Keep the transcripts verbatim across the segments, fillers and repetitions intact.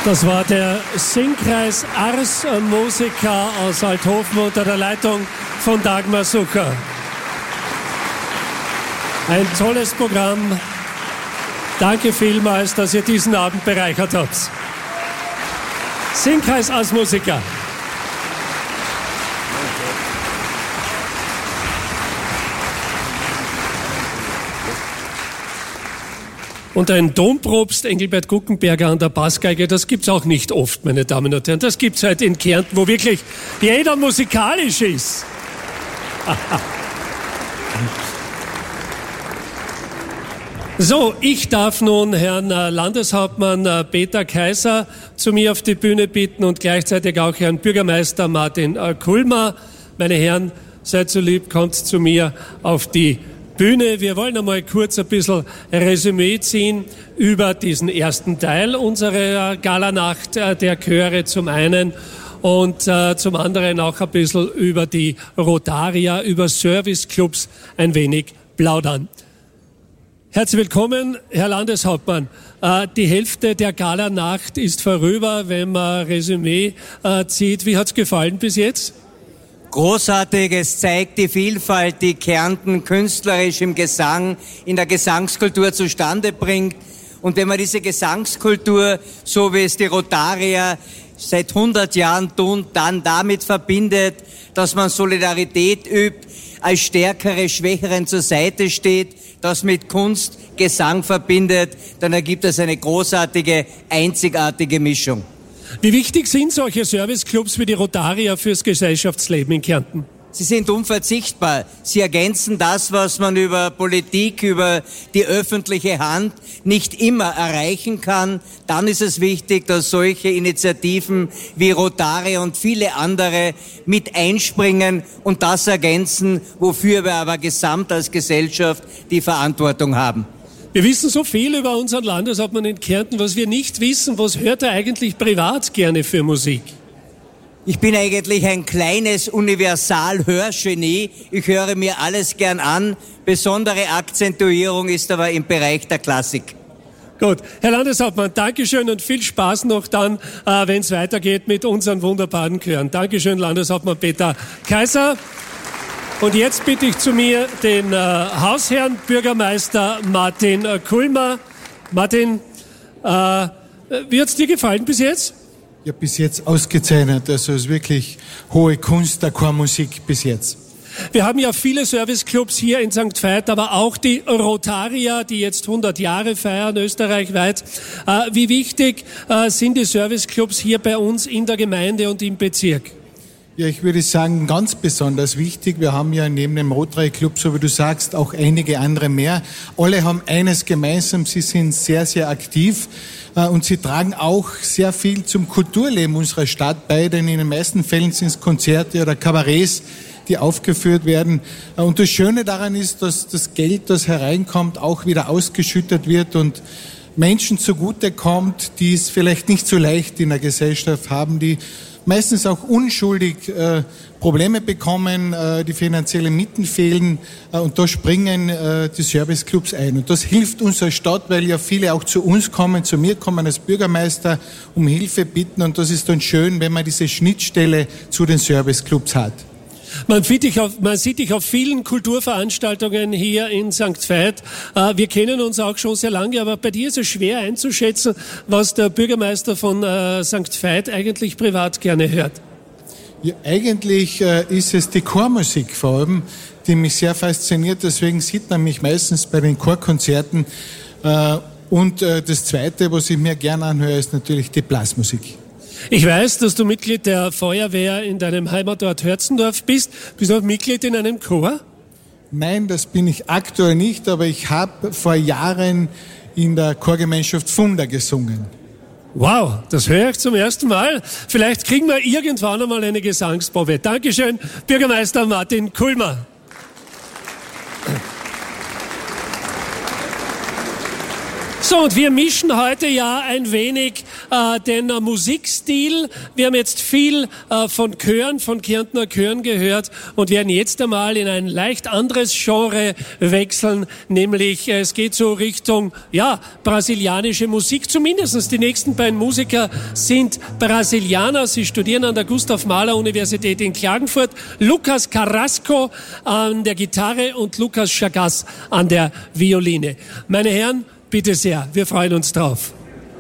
Das war der Singkreis Ars Musica aus Althofen unter der Leitung von Dagmar Sucher. Ein tolles Programm. Danke vielmals, dass ihr diesen Abend bereichert habt. Singkreis Ars Musica. Und ein Dompropst Engelbert Guckenberger an der Bassgeige, das gibt's auch nicht oft, meine Damen und Herren. Das gibt's halt in Kärnten, wo wirklich jeder musikalisch ist. So, ich darf nun Herrn Landeshauptmann Peter Kaiser zu mir auf die Bühne bitten und gleichzeitig auch Herrn Bürgermeister Martin Kulmer. Meine Herren, seid so lieb, kommt zu mir auf die Bühne. Wir wollen einmal kurz ein bisschen Resümee ziehen über diesen ersten Teil unserer Galanacht der Chöre zum einen und äh, zum anderen auch ein bisschen über die Rotaria, über Serviceclubs ein wenig plaudern. Herzlich willkommen, Herr Landeshauptmann. Äh, die Hälfte der Galanacht ist vorüber, wenn man Resümee äh, zieht. Wie hat's gefallen bis jetzt? Großartig, es zeigt die Vielfalt, die Kärnten künstlerisch im Gesang, in der Gesangskultur zustande bringt. Und wenn man diese Gesangskultur, so wie es die Rotaria seit hundert Jahren tun, dann damit verbindet, dass man Solidarität übt, als Stärkere Schwächeren zur Seite steht, das mit Kunst, Gesang verbindet, dann ergibt es eine großartige, einzigartige Mischung. Wie wichtig sind solche Serviceclubs wie die Rotaria fürs Gesellschaftsleben in Kärnten? Sie sind unverzichtbar. Sie ergänzen das, was man über Politik, über die öffentliche Hand nicht immer erreichen kann. Dann ist es wichtig, dass solche Initiativen wie Rotaria und viele andere mit einspringen und das ergänzen, wofür wir aber gesamt als Gesellschaft die Verantwortung haben. Wir wissen so viel über unseren Landeshauptmann in Kärnten, was wir nicht wissen. Was hört er eigentlich privat gerne für Musik? Ich bin eigentlich ein kleines Universal-Hörgenie. Ich höre mir alles gern an. Besondere Akzentuierung ist aber im Bereich der Klassik. Gut, Herr Landeshauptmann, Dankeschön und viel Spaß noch dann, äh, wenn es weitergeht mit unseren wunderbaren Chören. Dankeschön, Landeshauptmann Peter Kaiser. Und jetzt bitte ich zu mir den äh, Hausherrn Bürgermeister Martin äh, Kulmer. Martin, äh, wie hat's dir gefallen bis jetzt? Ja, bis jetzt ausgezeichnet. Also es ist wirklich hohe Kunst der Chormusik bis jetzt. Wir haben ja viele Serviceclubs hier in Sankt Veit, aber auch die Rotaria, die jetzt hundert Jahre feiern, österreichweit. Äh, wie wichtig äh, sind die Serviceclubs hier bei uns in der Gemeinde und im Bezirk? Ja, ich würde sagen, ganz besonders wichtig. Wir haben ja neben dem Rotary Club, so wie du sagst, auch einige andere mehr. Alle haben eines gemeinsam, sie sind sehr, sehr aktiv äh, und sie tragen auch sehr viel zum Kulturleben unserer Stadt bei, denn in den meisten Fällen sind es Konzerte oder Kabarets, die aufgeführt werden. Äh, und das Schöne daran ist, dass das Geld, das hereinkommt, auch wieder ausgeschüttet wird und Menschen zugutekommt, die es vielleicht nicht so leicht in der Gesellschaft haben, die meistens auch unschuldig äh, Probleme bekommen, äh, die finanziellen Mittel fehlen äh, und da springen äh, die Serviceclubs ein. Und das hilft unserer Stadt, weil ja viele auch zu uns kommen, zu mir kommen als Bürgermeister, um Hilfe bitten und das ist dann schön, wenn man diese Schnittstelle zu den Serviceclubs hat. Man sieht dich auf, man sieht dich auf vielen Kulturveranstaltungen hier in Sankt Veit. Äh, wir kennen uns auch schon sehr lange, aber bei dir ist es schwer einzuschätzen, was der Bürgermeister von äh, Sankt Veit eigentlich privat gerne hört. Ja, eigentlich äh, ist es die Chormusik vor allem, die mich sehr fasziniert. Deswegen sieht man mich meistens bei den Chorkonzerten. Äh, und äh, das Zweite, was ich mir gerne anhöre, ist natürlich die Blasmusik. Ich weiß, dass du Mitglied der Feuerwehr in deinem Heimatort Hörzendorf bist. Bist du auch Mitglied in einem Chor? Nein, das bin ich aktuell nicht, aber ich habe vor Jahren in der Chorgemeinschaft Funda gesungen. Wow, das höre ich zum ersten Mal. Vielleicht kriegen wir irgendwann einmal eine Gesangsprobe. Dankeschön, Bürgermeister Martin Kulmer. So, und wir mischen heute ja ein wenig äh, den äh, Musikstil. Wir haben jetzt viel äh, von Chören, von Kärntner Chören gehört und werden jetzt einmal in ein leicht anderes Genre wechseln, nämlich äh, es geht so Richtung, ja, brasilianische Musik. Zumindest die nächsten beiden Musiker sind Brasilianer. Sie studieren an der Gustav-Mahler-Universität in Klagenfurt. Lucas Carrasco an der Gitarre und Lucas Chagas an der Violine. Meine Herren, bitte sehr, wir freuen uns drauf.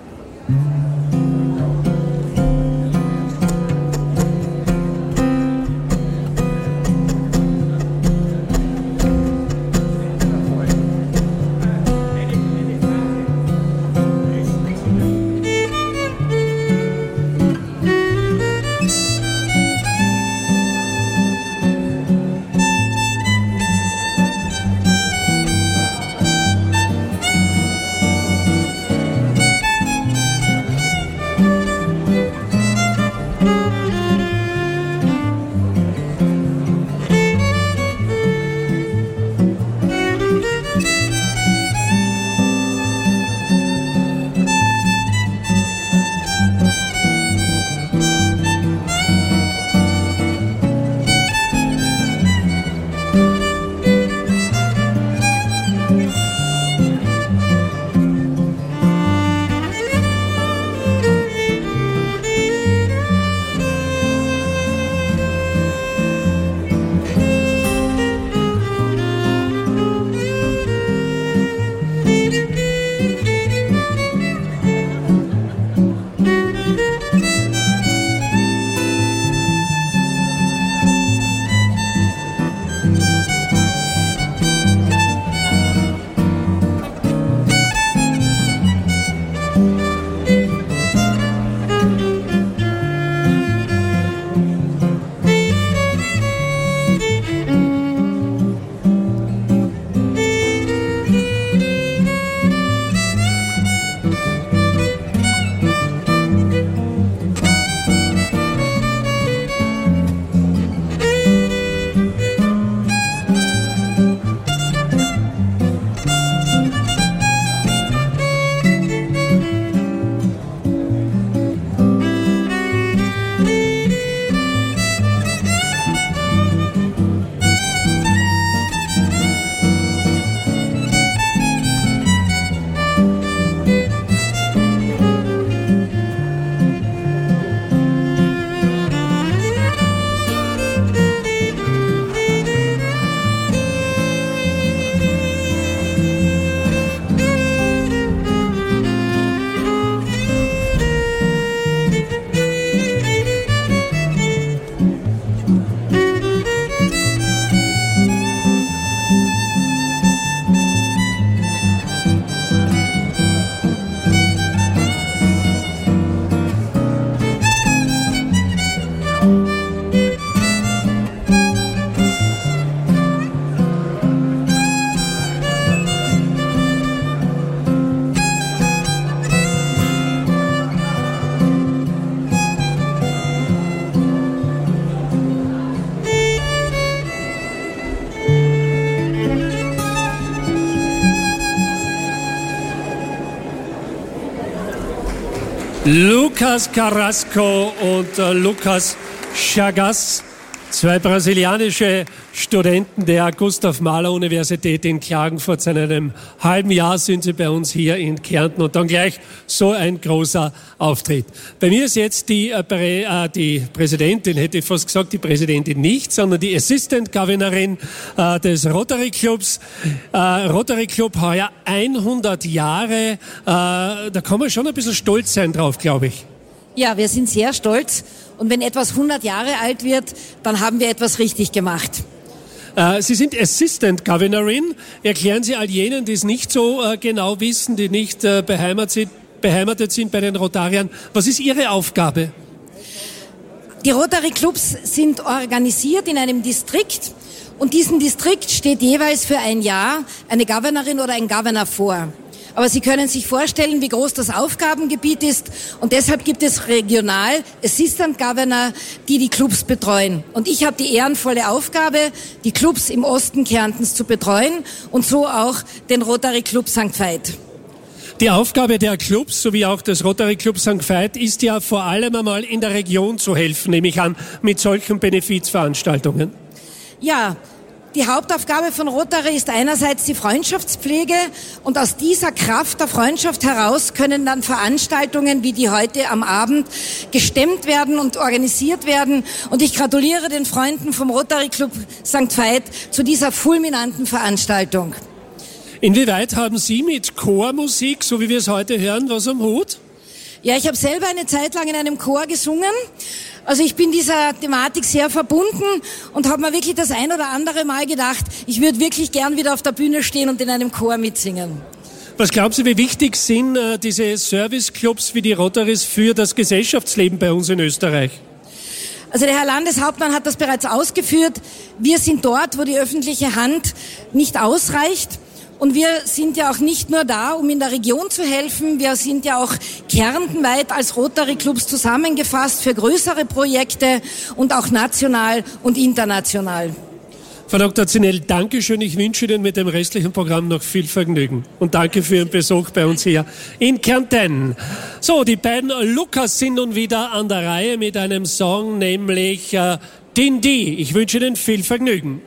Lucas Carrasco und äh, Lucas Chagas, zwei brasilianische Studenten der Gustav-Mahler-Universität in Klagenfurt. Seit einem halben Jahr sind sie bei uns hier in Kärnten und dann gleich so ein großer Auftritt. Bei mir ist jetzt die, äh, Prä, äh, die Präsidentin, hätte ich fast gesagt, die Präsidentin nicht, sondern die Assistant Governorin äh, des Rotary Clubs. Äh, Rotary Club heuer hundert Jahre, äh, da kann man schon ein bisschen stolz sein drauf, glaube ich. Ja, wir sind sehr stolz. Und wenn etwas hundert Jahre alt wird, dann haben wir etwas richtig gemacht. Sie sind Assistant Governorin. Erklären Sie all jenen, die es nicht so äh, genau wissen, die nicht äh, beheimatet sind, beheimatet sind bei den Rotariern. Was ist Ihre Aufgabe? Die Rotary Clubs sind organisiert in einem Distrikt und diesem Distrikt steht jeweils für ein Jahr eine Governorin oder ein Governor vor. Aber Sie können sich vorstellen, wie groß das Aufgabengebiet ist und deshalb gibt es regional Assistant Governor, die die Clubs betreuen. Und ich habe die ehrenvolle Aufgabe, die Clubs im Osten Kärntens zu betreuen und so auch den Rotary Club Sankt Veit. Die Aufgabe der Clubs, sowie auch des Rotary Club Sankt Veit, ist ja vor allem einmal in der Region zu helfen, nehme ich an, mit solchen Benefizveranstaltungen. Ja, die Hauptaufgabe von Rotary ist einerseits die Freundschaftspflege und aus dieser Kraft der Freundschaft heraus können dann Veranstaltungen wie die heute am Abend gestemmt werden und organisiert werden. Und ich gratuliere den Freunden vom Rotary Club Sankt Veit zu dieser fulminanten Veranstaltung. Inwieweit haben Sie mit Chormusik, so wie wir es heute hören, was am Hut? Ja, ich habe selber eine Zeit lang in einem Chor gesungen. Also ich bin dieser Thematik sehr verbunden und habe mir wirklich das ein oder andere Mal gedacht, ich würde wirklich gern wieder auf der Bühne stehen und in einem Chor mitsingen. Was glauben Sie, wie wichtig sind äh, diese Serviceclubs wie die Rotarys für das Gesellschaftsleben bei uns in Österreich? Also der Herr Landeshauptmann hat das bereits ausgeführt. Wir sind dort, wo die öffentliche Hand nicht ausreicht. Und wir sind ja auch nicht nur da, um in der Region zu helfen, wir sind ja auch kärntenweit als Rotary-Clubs zusammengefasst für größere Projekte und auch national und international. Frau Doktor Zinell, danke schön. Ich wünsche Ihnen mit dem restlichen Programm noch viel Vergnügen. Und danke für Ihren Besuch bei uns hier in Kärnten. So, die beiden Lukas sind nun wieder an der Reihe mit einem Song, nämlich äh, Dindi. Ich wünsche Ihnen viel Vergnügen.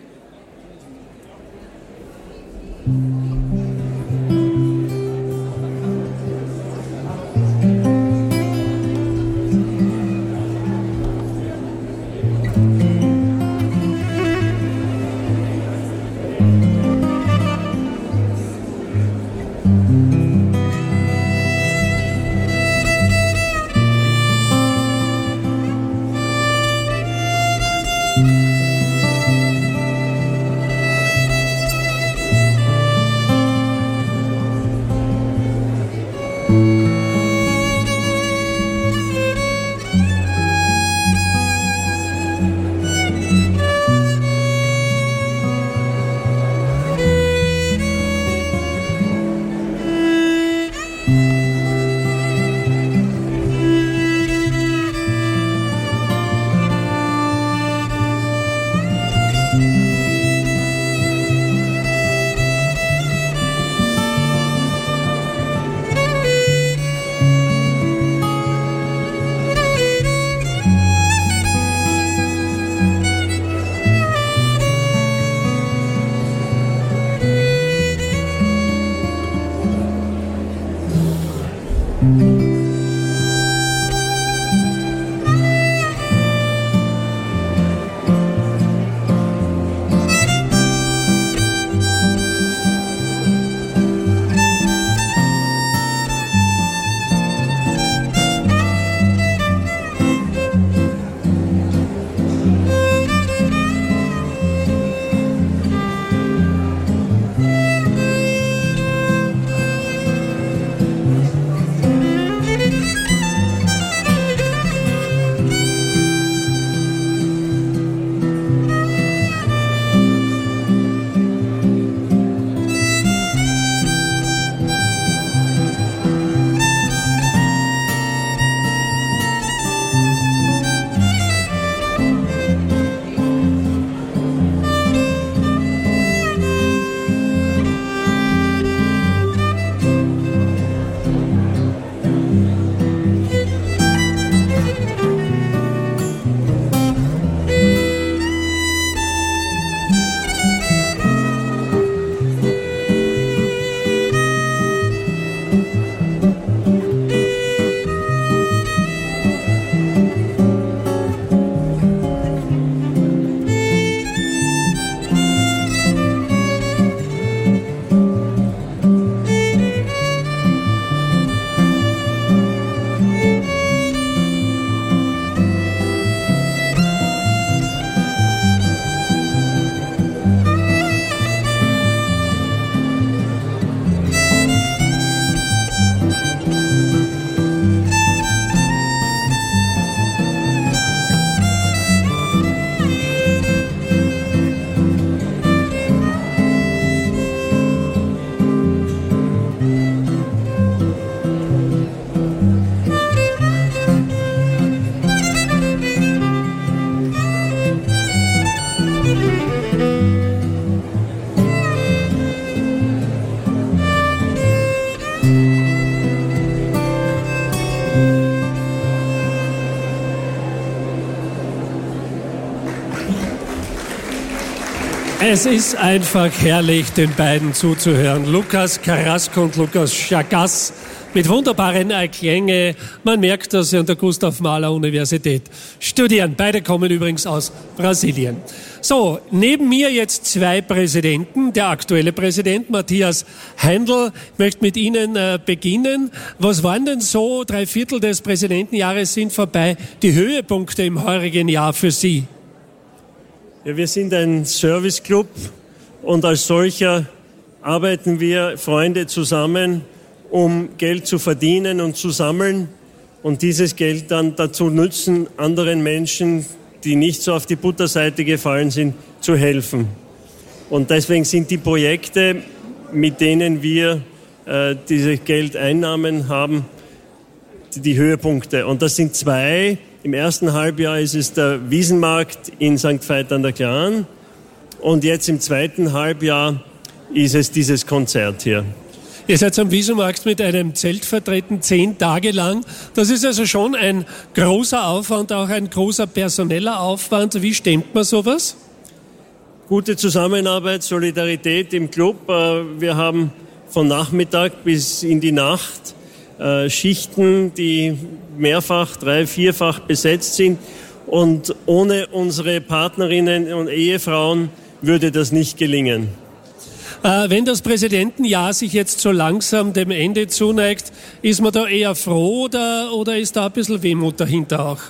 Es ist einfach herrlich, den beiden zuzuhören. Lukas Carrasco und Lukas Chagas mit wunderbaren Klänge. Man merkt, dass sie an der Gustav Mahler Universität studieren. Beide kommen übrigens aus Brasilien. So, neben mir jetzt zwei Präsidenten. Der aktuelle Präsident Matthias Heindl. Ich möchte mit Ihnen äh, beginnen. Was waren denn so, drei Viertel des Präsidentenjahres sind vorbei, die Höhepunkte im heurigen Jahr für Sie? Ja, wir sind ein Serviceclub und als solcher arbeiten wir Freunde zusammen, um Geld zu verdienen und zu sammeln und dieses Geld dann dazu nutzen, anderen Menschen, die nicht so auf die Butterseite gefallen sind, zu helfen. Und deswegen sind die Projekte, mit denen wir äh, diese Geldeinnahmen haben, die, die Höhepunkte. Und das sind zwei. Im ersten Halbjahr ist es der Wiesenmarkt in Sankt Veit an der Glan und jetzt im zweiten Halbjahr ist es dieses Konzert hier. Ihr seid am Wiesenmarkt mit einem Zelt vertreten, zehn Tage lang. Das ist also schon ein großer Aufwand, auch ein großer personeller Aufwand. Wie stemmt man sowas? Gute Zusammenarbeit, Solidarität im Club. Wir haben von Nachmittag bis in die Nacht Schichten, die mehrfach, drei-, vierfach besetzt sind. Und ohne unsere Partnerinnen und Ehefrauen würde das nicht gelingen. Äh, wenn das Präsidentenjahr sich jetzt so langsam dem Ende zuneigt, ist man da eher froh oder, oder ist da ein bisschen Wehmut dahinter auch?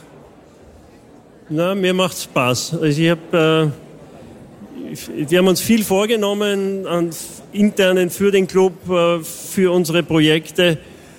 Na, mir macht Spaß. Also ich hab, äh, wir haben uns viel vorgenommen an internen für den Club, äh, für unsere Projekte.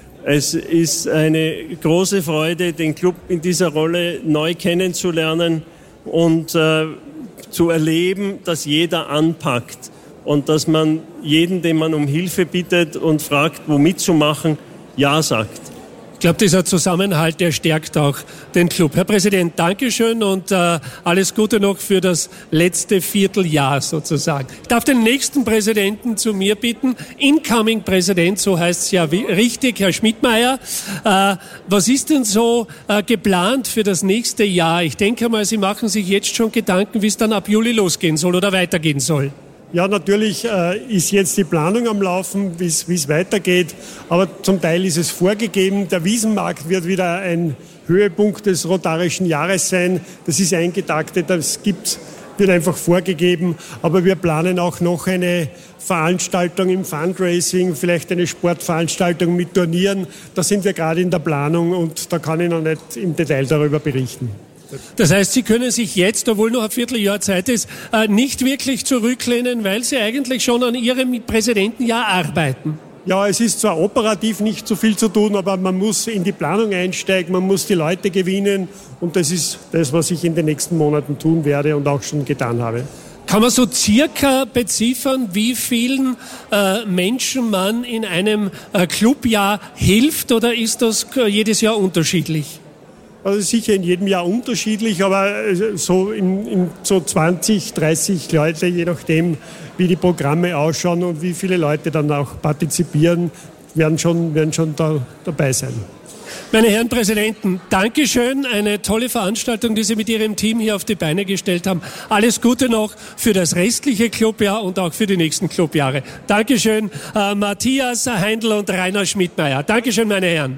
Es ist eine große Freude, den Club in dieser Rolle neu kennenzulernen und äh, zu erleben, dass jeder anpackt und dass man jeden, den man um Hilfe bittet und fragt, wo mitzumachen, ja sagt. Ich glaube, dieser Zusammenhalt, der stärkt auch den Club. Herr Präsident, Dankeschön und äh, alles Gute noch für das letzte Vierteljahr sozusagen. Ich darf den nächsten Präsidenten zu mir bitten. Incoming Präsident, so heißt es ja wie, richtig, Herr Schmidtmeier. Äh, was ist denn so äh, geplant für das nächste Jahr? Ich denke mal, Sie machen sich jetzt schon Gedanken, wie es dann ab Juli losgehen soll oder weitergehen soll. Ja, natürlich äh, ist jetzt die Planung am Laufen, wie es weitergeht. Aber zum Teil ist es vorgegeben. Der Wiesenmarkt wird wieder ein Höhepunkt des rotarischen Jahres sein. Das ist eingetaktet, das gibt's, wird einfach vorgegeben. Aber wir planen auch noch eine Veranstaltung im Fundraising, vielleicht eine Sportveranstaltung mit Turnieren. Da sind wir gerade in der Planung und da kann ich noch nicht im Detail darüber berichten. Das heißt, Sie können sich jetzt, obwohl noch ein Vierteljahr Zeit ist, nicht wirklich zurücklehnen, weil Sie eigentlich schon an Ihrem Präsidentenjahr arbeiten. Ja, es ist zwar operativ nicht so viel zu tun, aber man muss in die Planung einsteigen, man muss die Leute gewinnen und das ist das, was ich in den nächsten Monaten tun werde und auch schon getan habe. Kann man so circa beziffern, wie vielen äh, Menschen man in einem äh, Clubjahr hilft oder ist das jedes Jahr unterschiedlich? Also sicher in jedem Jahr unterschiedlich, aber so, in, in so zwanzig, dreißig Leute, je nachdem, wie die Programme ausschauen und wie viele Leute dann auch partizipieren, werden schon, werden schon da, dabei sein. Meine Herren Präsidenten, Dankeschön. Eine tolle Veranstaltung, die Sie mit Ihrem Team hier auf die Beine gestellt haben. Alles Gute noch für das restliche Clubjahr und auch für die nächsten Clubjahre. Dankeschön, äh, Matthias Heindl und Rainer Schmidtmeier. Dankeschön, meine Herren.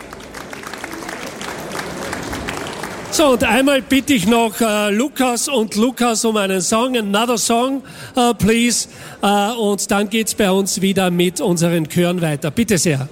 So, und einmal bitte ich noch äh, Lukas und Lukas um einen Song, Another Song, uh, please. Uh, und dann geht's bei uns wieder mit unseren Chören weiter. Bitte sehr.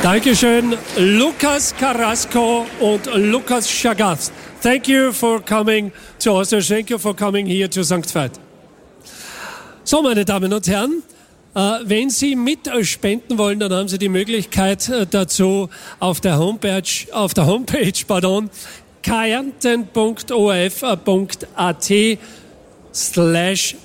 Dankeschön, Lukas Carrasco und Lukas Chagas. Thank you for coming to Austria. Thank you for coming here to Sankt Veit. So, meine Damen und Herren, äh, wenn Sie mit spenden wollen, dann haben Sie die Möglichkeit äh, dazu auf der Homepage, auf der Homepage, pardon, kärnten punkt o r f punkt a t slash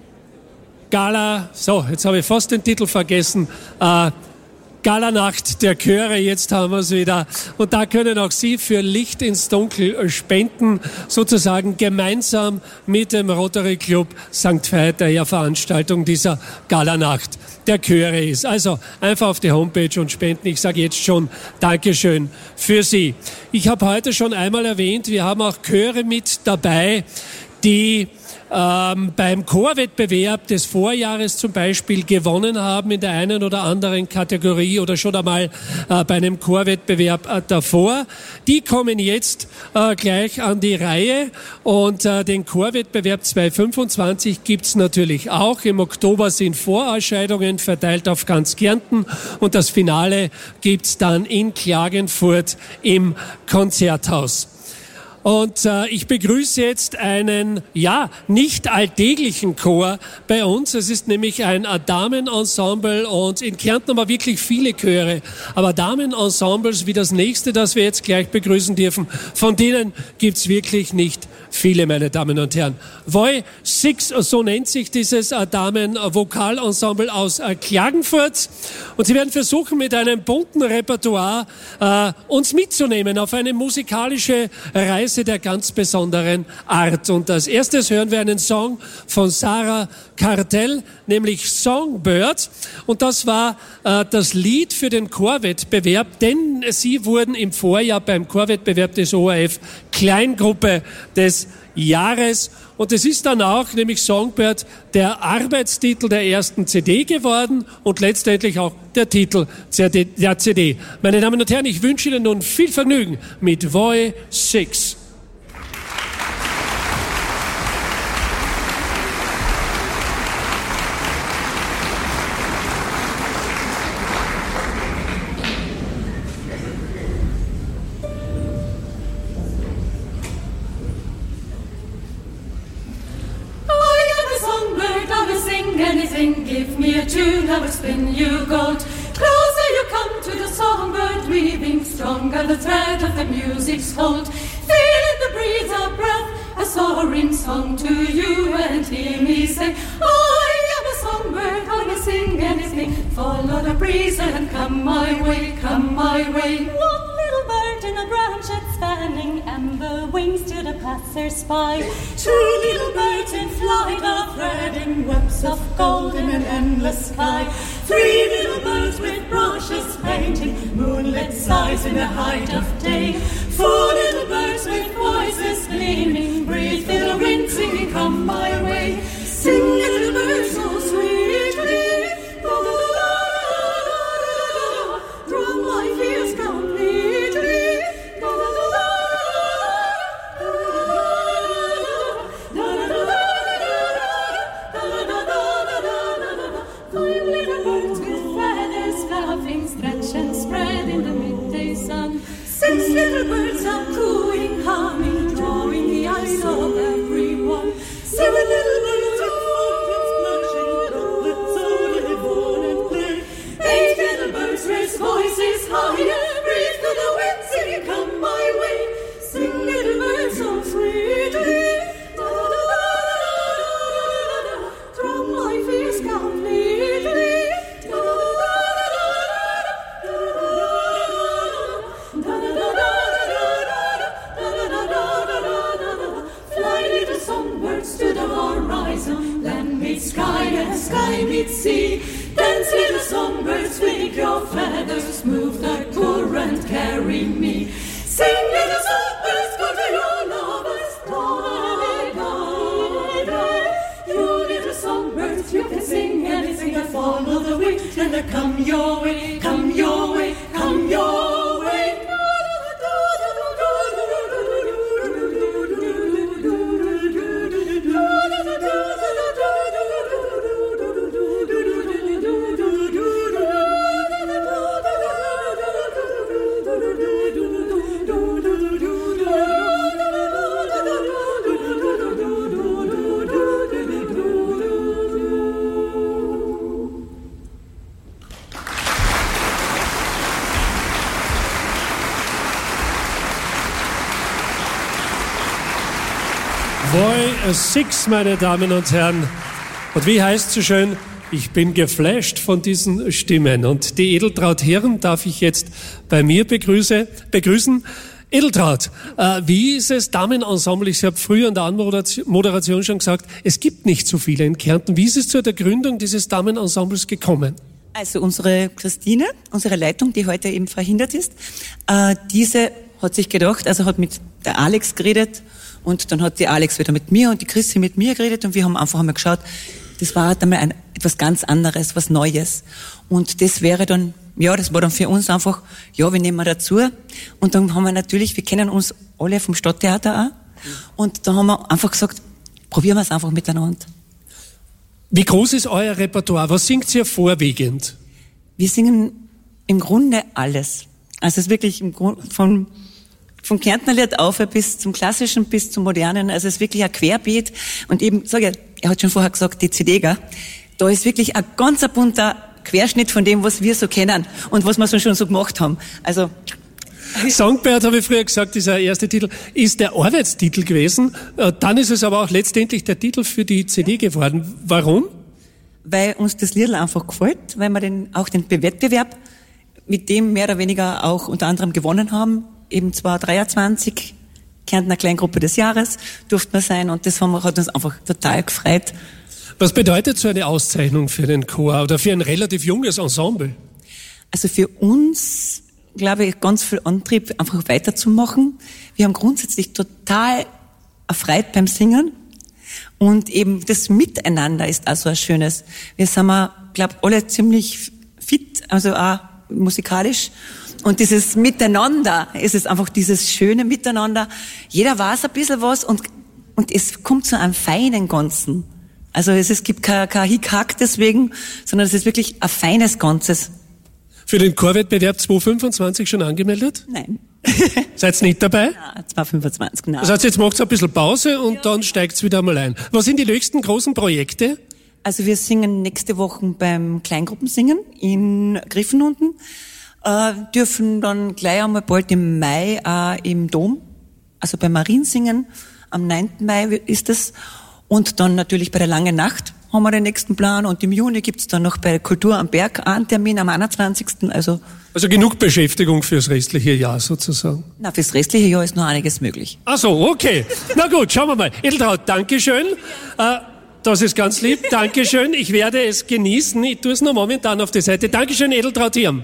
Gala. So, jetzt habe ich fast den Titel vergessen. Äh, Galanacht der Chöre, jetzt haben wir es wieder. Und da können auch Sie für Licht ins Dunkel spenden, sozusagen gemeinsam mit dem Rotary Club Sankt Veit, der ja Veranstaltung dieser Galanacht der Chöre ist. Also einfach auf die Homepage und spenden. Ich sage jetzt schon Dankeschön für Sie. Ich habe heute schon einmal erwähnt, wir haben auch Chöre mit dabei, die ähm, beim Chorwettbewerb des Vorjahres zum Beispiel gewonnen haben in der einen oder anderen Kategorie oder schon einmal äh, bei einem Chorwettbewerb äh, davor. Die kommen jetzt äh, gleich an die Reihe und äh, den Chorwettbewerb zweitausendfünfundzwanzig gibt's natürlich auch. Im Oktober sind Vorausscheidungen verteilt auf ganz Kärnten und das Finale gibt's dann in Klagenfurt im Konzerthaus. Und äh, ich begrüße jetzt einen, ja, nicht alltäglichen Chor bei uns. Es ist nämlich ein Damenensemble und in Kärnten haben wir wirklich viele Chöre. Aber Damenensembles wie das nächste, das wir jetzt gleich begrüßen dürfen, von denen gibt's wirklich nicht viele, meine Damen und Herren. Voi Six, so nennt sich dieses äh, Damen-Vokalensemble aus äh, Klagenfurt. Und sie werden versuchen, mit einem bunten Repertoire äh, uns mitzunehmen auf eine musikalische Reise der ganz besonderen Art. Und als erstes hören wir einen Song von Sarah Kartell, nämlich Songbird. Und das war äh, das Lied für den Chorwettbewerb, denn sie wurden im Vorjahr beim Chorwettbewerb des O R F Kleingruppe des Jahres. Und es ist dann auch, nämlich Songbird, der Arbeitstitel der ersten C D geworden und letztendlich auch der Titel der C D. Meine Damen und Herren, ich wünsche Ihnen nun viel Vergnügen mit Voi Six. Give me a tune, I will spin you gold. Closer you come to the songbird, weaving stronger the thread of the music's hold. Feel in the breeze a breath, a soaring song to you, and hear me say, I am a songbird, I will sing anything. Follow the breeze and come my way, come my way. One little bird in a branch that's fanning amber wings to the passers-by. Two little birds in flight are threading webs of gold in an endless sky. Three little birds with brushes painting moonlit skies in the height of day. Four little birds with voices gleaming breathe the wind singing come my way. Sing little birds so sweetly, drum my fears completely. Five little birds with feathers fluffing, stretch and spread in the midday sun. Six little birds are cooing, humming, drawing the eyes of everyone. Seven little birds are splashing, droplets only full and clear. Eight little birds raise voices higher, breathe to the wind, singing, come my way. Sing little birds so sweetly, drum my fears completely. Fly little songbirds to the horizon, land meets sky and sky meets sea. Dance little songbirds, wave your feathers, move the current, carry me. Sing little songbirds, go to your lovers, die, die, die. You little songbirds, you can sing anything and follow the wind, and they come your way, come your way, come your way. Six, meine Damen und Herren. Und wie heißt so schön, ich bin geflasht von diesen Stimmen. Und die Edeltraud Hirn darf ich jetzt bei mir begrüße, begrüßen. Edeltraud, äh, wie ist es Damenensemble? Ich habe früher in der Anmoderation schon gesagt, es gibt nicht so viele in Kärnten. Wie ist es zu der Gründung dieses Damenensembles gekommen? Also unsere Christine, unsere Leitung, die heute eben verhindert ist, äh, diese hat sich gedacht, also hat mit der Alex geredet und dann hat die Alex wieder mit mir und die Christi mit mir geredet und wir haben einfach einmal geschaut, das war dann mal ein, etwas ganz anderes, was Neues. Und das wäre dann, ja, das war dann für uns einfach, ja, wir nehmen wir dazu. Und dann haben wir natürlich, wir kennen uns alle vom Stadttheater auch. Und da haben wir einfach gesagt, probieren wir es einfach miteinander. Wie groß ist euer Repertoire? Was singt ihr vorwiegend? Wir singen im Grunde alles. Also es ist wirklich im Grunde von, vom Kärntnerlied auf bis zum Klassischen, bis zum Modernen. Also es ist wirklich ein Querbeet. Und eben, sag ich, er hat schon vorher gesagt, die C D, gell? Da ist wirklich ein ganz bunter Querschnitt von dem, was wir so kennen und was wir so schon so gemacht haben. Also Songbird, habe ich früher gesagt, dieser erste Titel, ist der Arbeitstitel gewesen. Dann ist es aber auch letztendlich der Titel für die C D geworden. Warum? Weil uns das Lied einfach gefällt, weil wir den, auch den Wettbewerb mit dem mehr oder weniger auch unter anderem gewonnen haben. Eben zwar dreiundzwanzig Kärntner Kleingruppe des Jahres durften wir sein und das haben wir, hat uns einfach total gefreut. Was bedeutet so eine Auszeichnung für den Chor oder für ein relativ junges Ensemble? Also für uns, glaube ich, ganz viel Antrieb, einfach weiterzumachen. Wir haben grundsätzlich total erfreut beim Singen und eben das Miteinander ist auch so ein schönes. Wir sind, glaube ich, alle ziemlich fit, also auch musikalisch. Und dieses Miteinander, es ist einfach dieses schöne Miteinander. Jeder weiß ein bisschen was und, und es kommt zu einem feinen Ganzen. Also es, es gibt kein, kein Hickhack deswegen, sondern es ist wirklich ein feines Ganzes. Für den Chorwettbewerb zwanzig fünfundzwanzig schon angemeldet? Nein. Seid ihr nicht dabei? Nein, zwanzig fünfundzwanzig, nein. Das heißt, jetzt macht ihr ein bisschen Pause und ja. Dann steigt's wieder einmal ein. Was sind die nächsten großen Projekte? Also wir singen nächste Woche beim Kleingruppensingen in Griffenhunden, äh, dürfen dann gleich einmal bald im Mai äh, im Dom, also bei Mariensingen, am neunten Mai ist es. Und dann natürlich bei der Langen Nacht haben wir den nächsten Plan. Und im Juni gibt's dann noch bei Kultur am Berg einen Termin am einundzwanzigsten Also, also genug Beschäftigung fürs restliche Jahr sozusagen? Na, fürs restliche Jahr ist noch einiges möglich. Ach so, okay. Na gut, schauen wir mal. Edeltraud, Dankeschön. Äh, das ist ganz lieb. Dankeschön. Ich werde es genießen. Ich tue es noch momentan auf die Seite. Dankeschön, Edeltraud Hirn.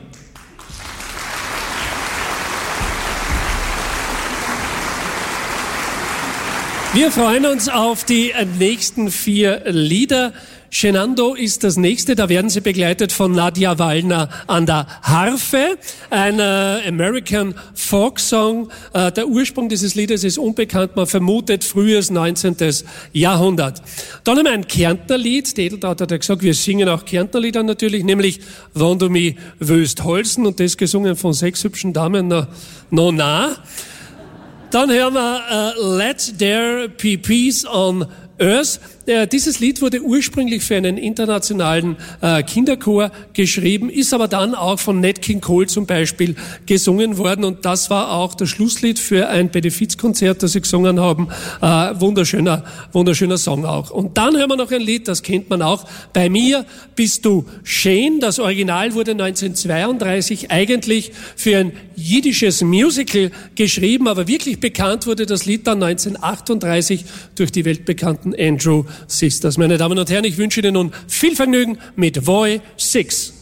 Wir freuen uns auf die nächsten vier Lieder. Shenandoah ist das nächste, da werden sie begleitet von Nadja Wallner an der Harfe, ein äh, American Folk Song. Äh, der Ursprung dieses Liedes ist unbekannt, man vermutet frühes neunzehnten Jahrhundert. Dann haben wir ein Kärntner Lied, die Edeltraud hat ja gesagt, wir singen auch Kärntner Lieder natürlich, nämlich Wenn du mich willst holzen, und das gesungen von sechs hübschen Damen, na, no na. Dann hören wir uh, Let There Be Peace on Earth. Äh, dieses Lied wurde ursprünglich für einen internationalen äh, Kinderchor geschrieben, ist aber dann auch von Nat King Cole zum Beispiel gesungen worden und das war auch das Schlusslied für ein Benefizkonzert, das sie gesungen haben. Äh, wunderschöner, wunderschöner Song auch. Und dann hören wir noch ein Lied, das kennt man auch. Bei mir bist du schön. Das Original wurde neunzehnhundertzweiunddreißig eigentlich für ein jiddisches Musical geschrieben, aber wirklich bekannt wurde das Lied dann neunzehnhundertachtunddreißig durch die weltbekannten Andrew Sisters. Meine Damen und Herren, ich wünsche Ihnen nun viel Vergnügen mit Voy Six.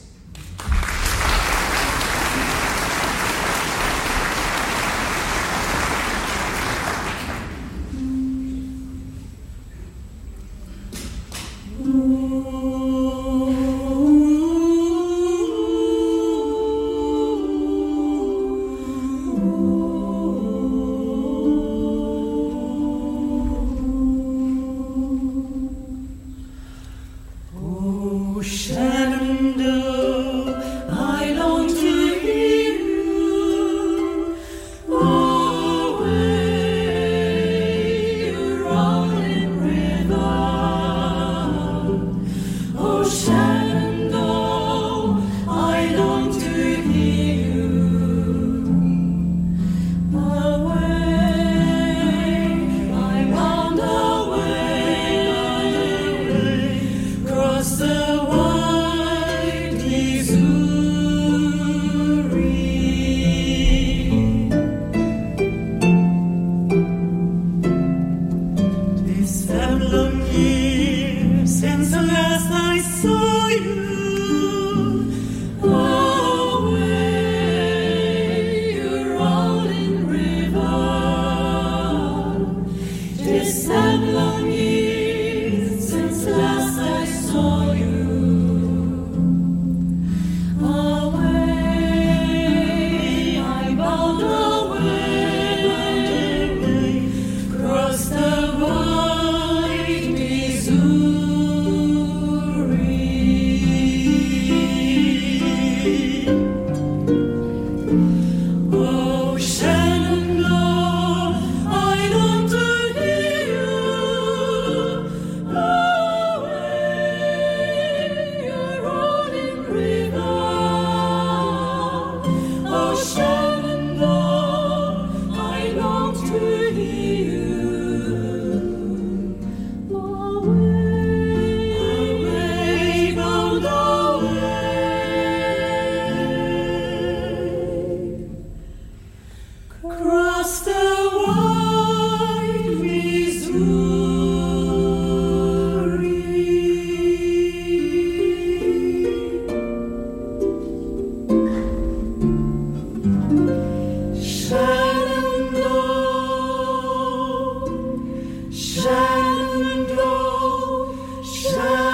saw you away, you rolling river. Tis seven long years since last I saw you. Away, I bound away, cross the wide Missouri. Oh, Shenandoah, I long to hear you. Away, your rolling river. Oh, Shenandoah, I long to hear you. Away, bound away, cross the wide Missouri. Shenandoah, Shenandoah,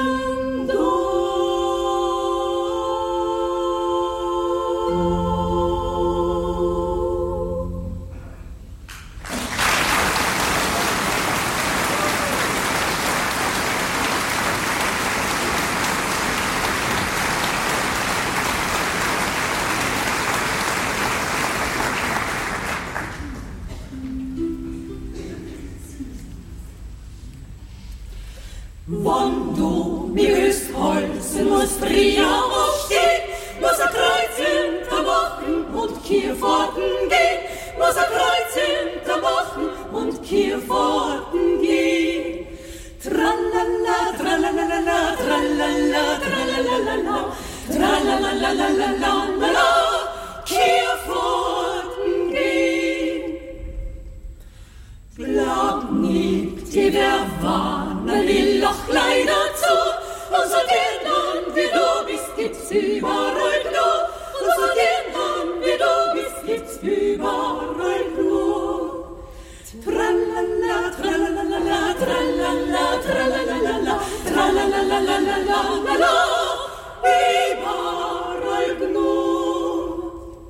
Shenandoah. Wann du mir höchst holzen musst, Ria aufstehen, muss ein Kreuz hintermachen und Kierpforten gehen, muss ein Kreuz hintermachen und Kierpforten gehen. Tralala, tralalala, tralala, tralalala, tralala, Kierpforten gehen. Glaub nicht, die Verwaner, die Lochkleider zu, und so gern an, wie du bist, gibt's überall Glut, und so gern an, wie du bist, gibt's überall Glut. Tralala, tralalala, tralala, tralalala, tralala, überall Glut.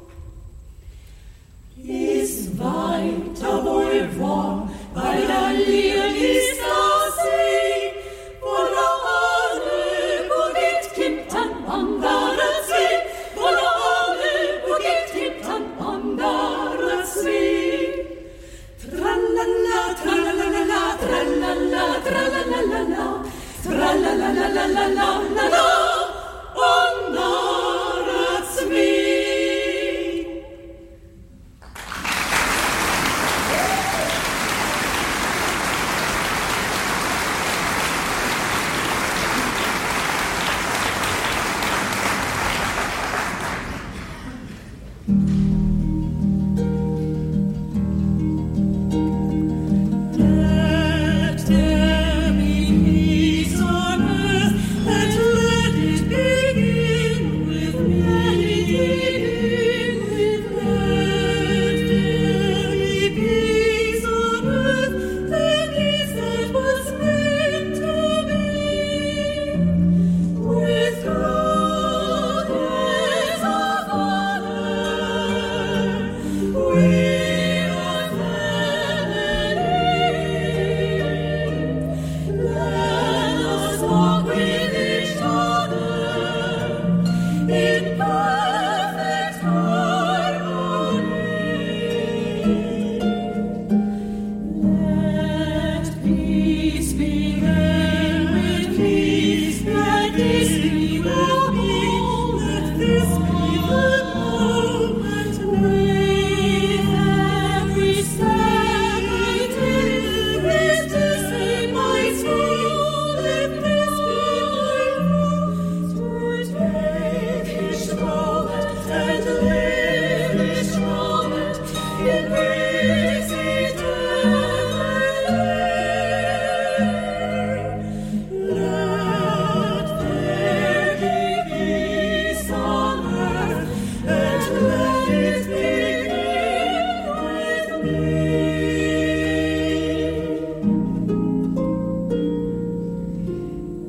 Ist weiter wohl warm, bei der Lier ist das See, wo der Ahne, wo geht, kommt an anderer See, wo der Ahne, wo geht, kommt an anderer See. Tralala, tralalala, tralala, tralalala, tralala, anderer See. Let there be peace on earth, and let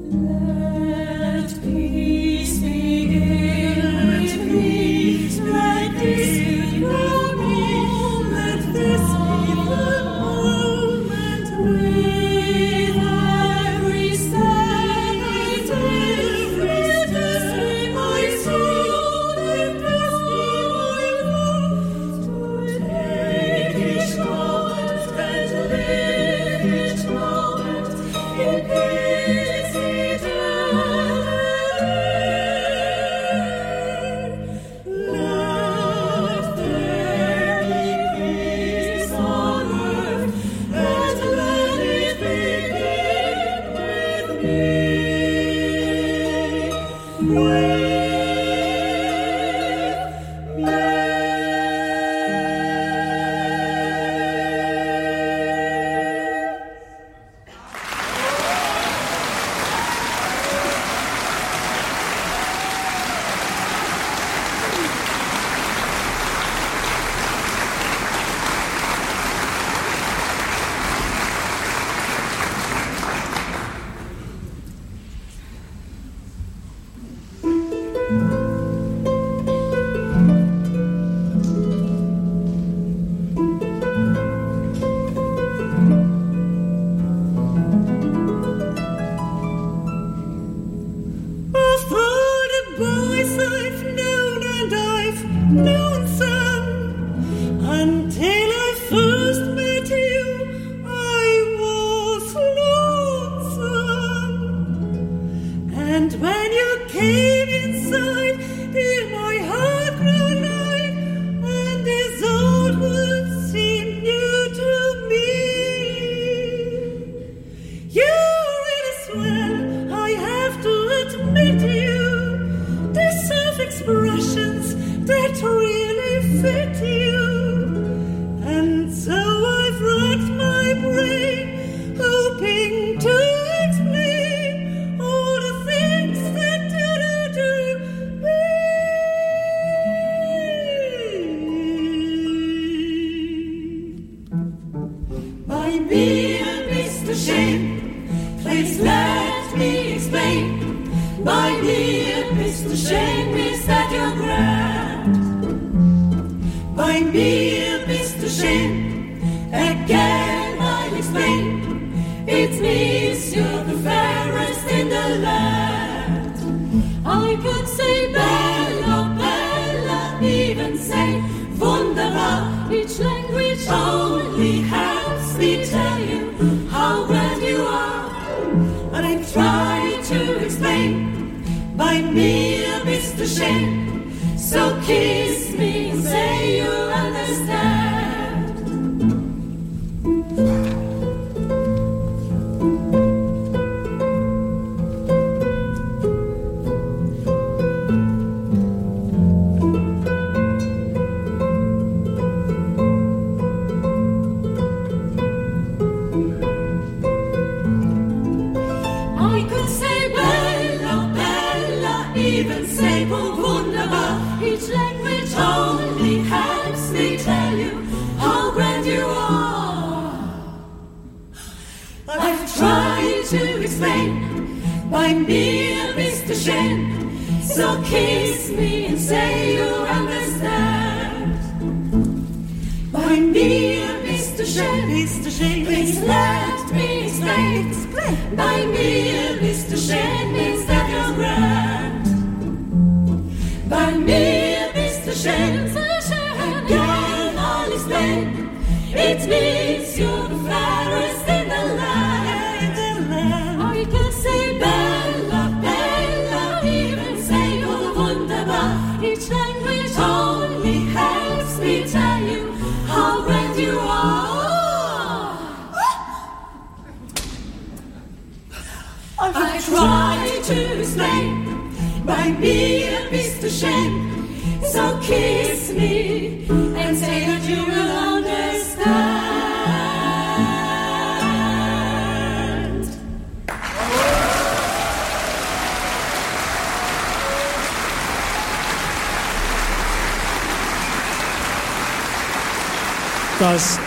Das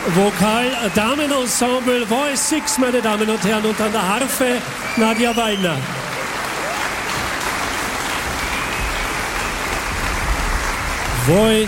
Vokal-Damenensemble Voice Six, meine Damen und Herren, und an der Harfe Nadja Wallner. Voi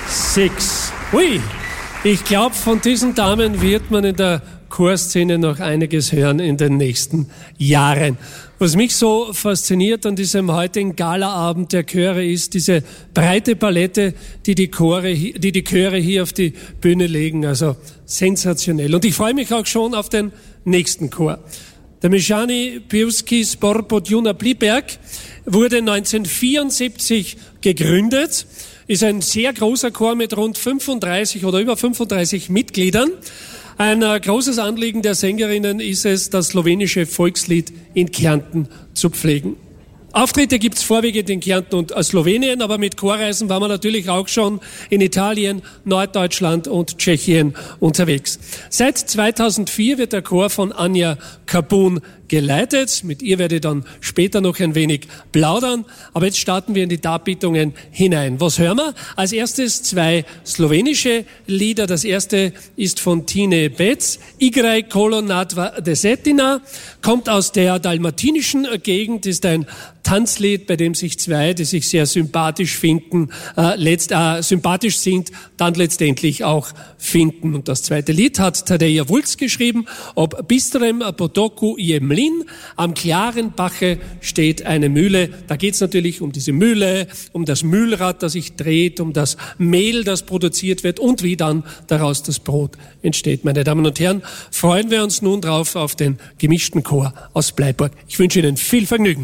Six. Ui, ich glaube, von diesen Damen wird man in der Chorszene noch einiges hören in den nächsten Jahren. Was mich so fasziniert an diesem heutigen Galaabend der Chöre ist diese breite Palette, die die Chore, die die Chöre hier auf die Bühne legen. Also sensationell. Und ich freue mich auch schon auf den nächsten Chor. Der Mieszany Piłsudski Zbor Podjuna Pliberg wurde neunzehnhundertvierundsiebzig gegründet, ist ein sehr großer Chor mit rund fünfunddreißig oder über fünfunddreißig Mitgliedern. Ein äh, großes Anliegen der Sängerinnen ist es, das slowenische Volkslied in Kärnten zu pflegen. Auftritte gibt's vorwiegend in Kärnten und äh, Slowenien, aber mit Chorreisen waren wir natürlich auch schon in Italien, Norddeutschland und Tschechien unterwegs. Seit zweitausendvier wird der Chor von Anja Kapun geleitet. Mit ihr werde ich dann später noch ein wenig plaudern. Aber jetzt starten wir in die Darbietungen hinein. Was hören wir? Als erstes zwei slowenische Lieder. Das erste ist von Tine Betz. Igraj kolo na dva desetina. Kommt aus der dalmatinischen Gegend, ist ein Tanzlied, bei dem sich zwei, die sich sehr sympathisch finden, äh, letzt, äh, sympathisch sind, dann letztendlich auch finden. Und das zweite Lied hat Tadeusz Wulz geschrieben. Ob bistrem potoku je mlin. Am klaren Bache steht eine Mühle. Da geht es natürlich um diese Mühle, um das Mühlrad, das sich dreht, um das Mehl, das produziert wird und wie dann daraus das Brot entsteht. Meine Damen und Herren, freuen wir uns nun drauf auf den gemischten Chor aus Bleiburg. Ich wünsche Ihnen viel Vergnügen.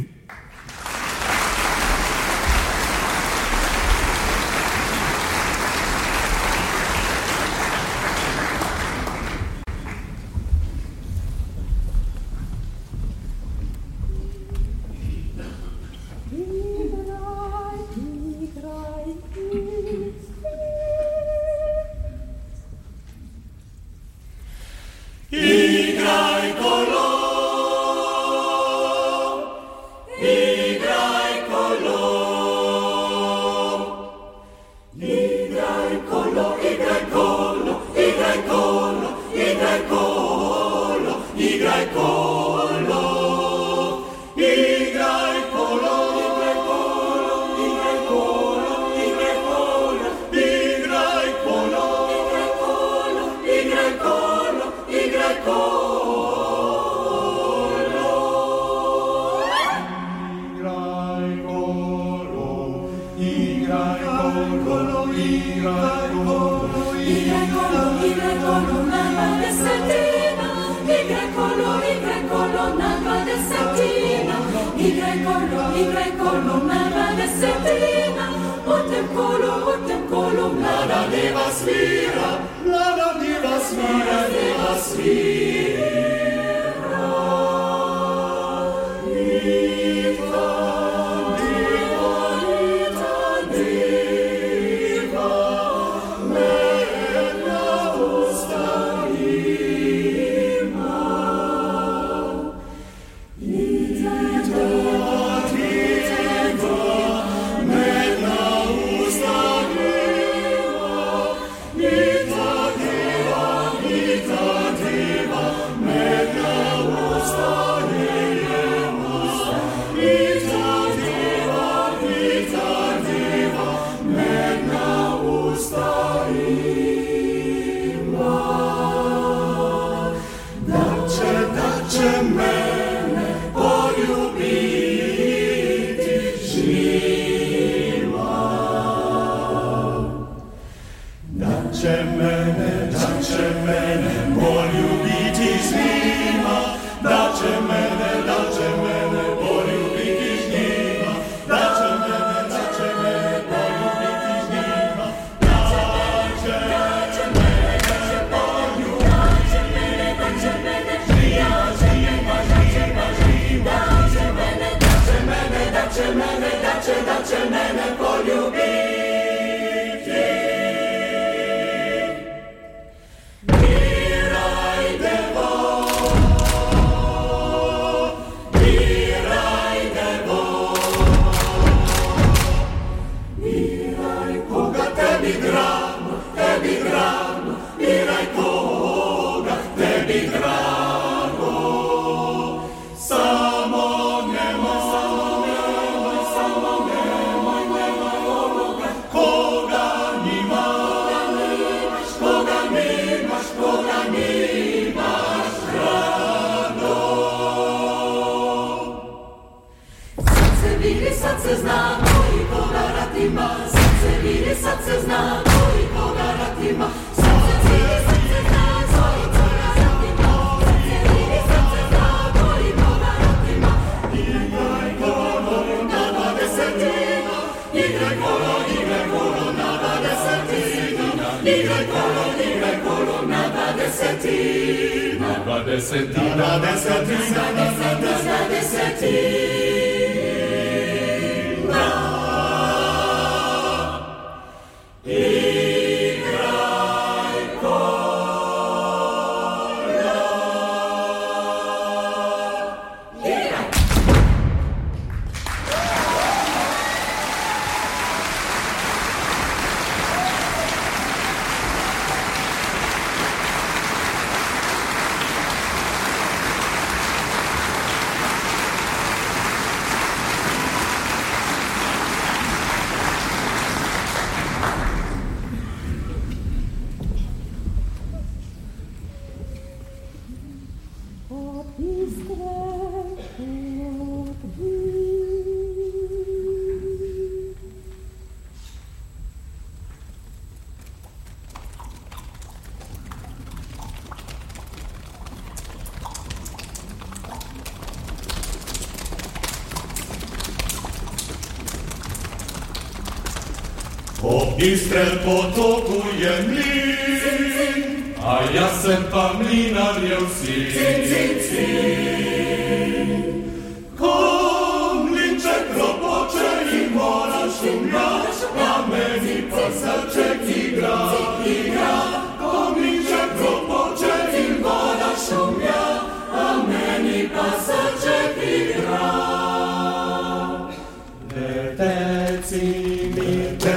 Deva, Deva, vidi, sad se zna, koji koga rat ima. Sad se vidi, sad se zna, koji koga rat ima. Sad se vidi, sad se zna, koji koga rat ima. Sad se vidi, sad se zna, koji koga rat ima. Igraj kolo na dvadesetina, igraj kolo, igraj kolo na dvadesetina. Igraj kolo, igraj kolo na dvadesetina. Na dvadesetina, na dvadesetina, na dvadesetina. Istrel potokuje mlin, a ja sem pa mlinar je vsi. Ko mlinček ropoče in mora šumlja, a meni pa srček igra. Ko mlinček ropoče in mora šumlja, a meni pa srček igra. Leteci mi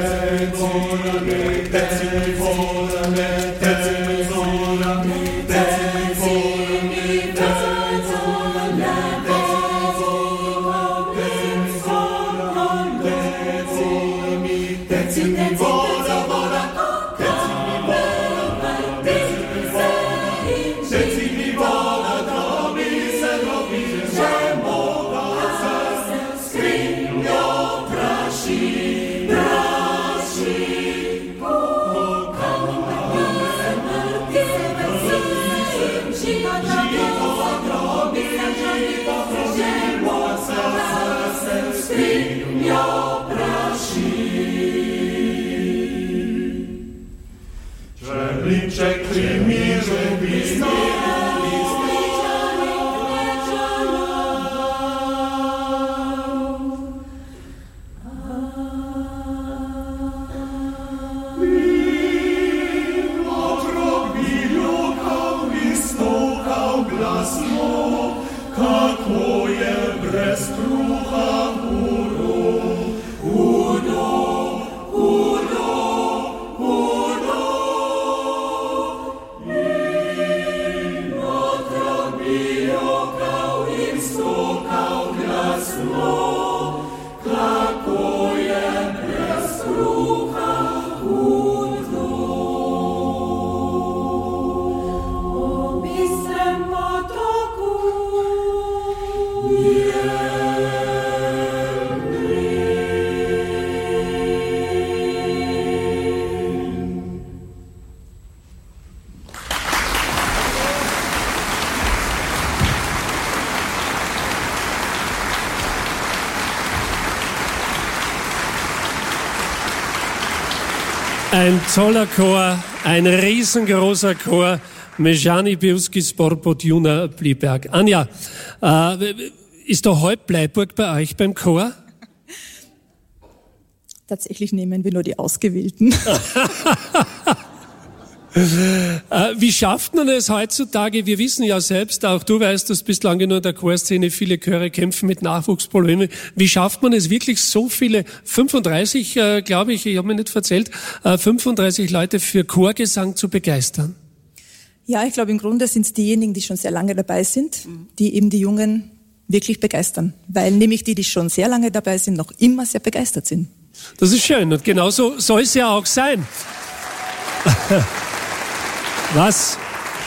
Ein toller Chor, ein riesengroßer Chor. Mejani Bielski Sportbot Juna Bliberg. Anja, äh, ist da halb Bleiburg bei euch beim Chor? Tatsächlich nehmen wir nur die Ausgewählten. Wie schafft man es heutzutage? Wir wissen ja selbst, auch du weißt, das bist lange nur in der Chorszene, viele Chöre kämpfen mit Nachwuchsproblemen. Wie schafft man es wirklich so viele, fünfunddreißig, äh, glaube ich, ich habe mir nicht verzählt, äh, fünfunddreißig Leute für Chorgesang zu begeistern? Ja, ich glaube, im Grunde sind es diejenigen, die schon sehr lange dabei sind, die eben die Jungen wirklich begeistern. Weil nämlich die, die schon sehr lange dabei sind, noch immer sehr begeistert sind. Das ist schön und genauso soll es ja auch sein. Was,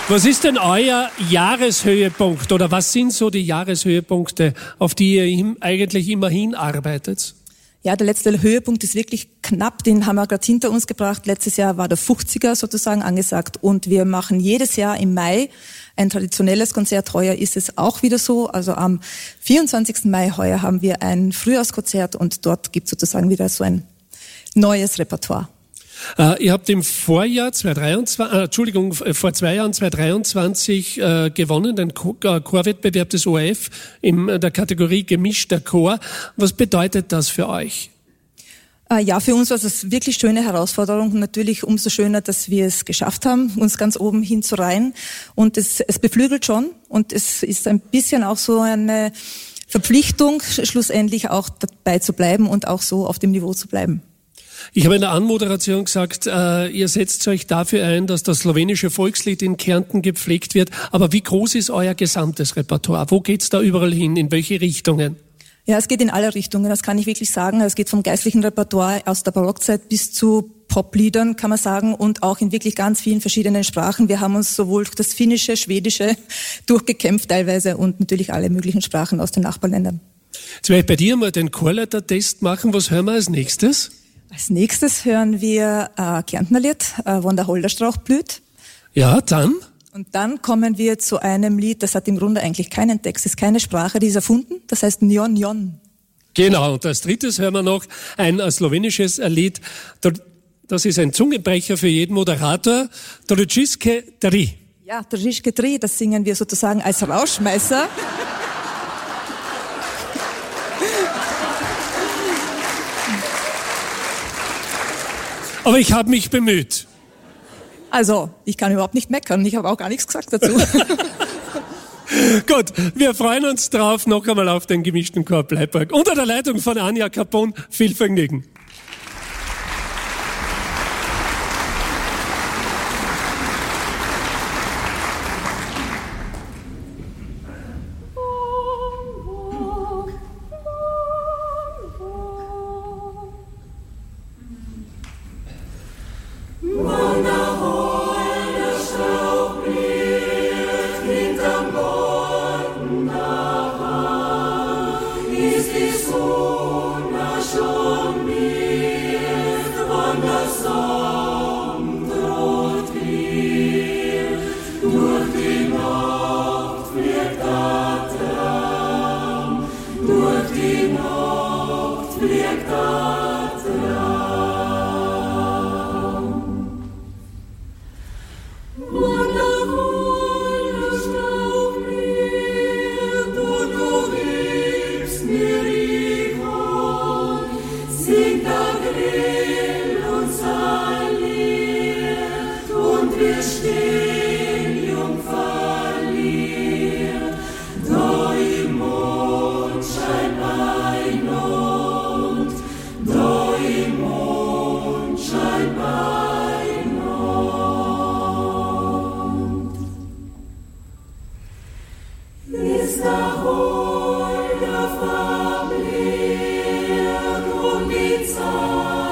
Was ist denn euer Jahreshöhepunkt oder was sind so die Jahreshöhepunkte, auf die ihr im, eigentlich immer hinarbeitet? Ja, der letzte Höhepunkt ist wirklich knapp, den haben wir gerade hinter uns gebracht. Letztes Jahr war der fünfziger sozusagen angesagt und wir machen jedes Jahr im Mai ein traditionelles Konzert. Heuer ist es auch wieder so. Also am vierundzwanzigsten Mai heuer haben wir ein Frühjahrskonzert und dort gibt es sozusagen wieder so ein neues Repertoire. Uh, ihr habt im Vorjahr zweitausenddreiundzwanzig, äh, Entschuldigung, vor zwei Jahren zweitausenddreiundzwanzig äh, gewonnen, den Chorwettbewerb des O R F in der Kategorie gemischter Chor. Was bedeutet das für euch? Uh, ja, für uns war es wirklich schöne Herausforderung und natürlich umso schöner, dass wir es geschafft haben, uns ganz oben hinzureihen. Und es, es beflügelt schon und es ist ein bisschen auch so eine Verpflichtung, schlussendlich auch dabei zu bleiben und auch so auf dem Niveau zu bleiben. Ich habe in der Anmoderation gesagt, äh, ihr setzt euch dafür ein, dass das slowenische Volkslied in Kärnten gepflegt wird. Aber wie groß ist euer gesamtes Repertoire? Wo geht's da überall hin? In welche Richtungen? Ja, es geht in alle Richtungen, das kann ich wirklich sagen. Es geht vom geistlichen Repertoire aus der Barockzeit bis zu Popliedern, kann man sagen, und auch in wirklich ganz vielen verschiedenen Sprachen. Wir haben uns sowohl durch das Finnische, Schwedische durchgekämpft teilweise und natürlich alle möglichen Sprachen aus den Nachbarländern. Jetzt werde ich bei dir mal den Chorleitertest machen. Was hören wir als nächstes? Als nächstes hören wir äh, Kärntnerlied, äh, wo der Holderstrauch blüht. Ja, dann? Und dann kommen wir zu einem Lied, das hat im Grunde eigentlich keinen Text, ist keine Sprache, die ist erfunden, das heißt Njon Njon. Genau, und als drittes hören wir noch ein slowenisches Lied, das ist ein Zungenbrecher für jeden Moderator, Trojiske Tri. Ja, Trojiske Tri, das singen wir sozusagen als Rauschmeißer. Aber ich habe mich bemüht. Also, ich kann überhaupt nicht meckern. Ich habe auch gar nichts gesagt dazu. Gut, wir freuen uns drauf. Noch einmal auf den gemischten Chor Bleiberg. Unter der Leitung von Anja Capon. Viel Vergnügen. Ist der Holder verbliert und die Zeit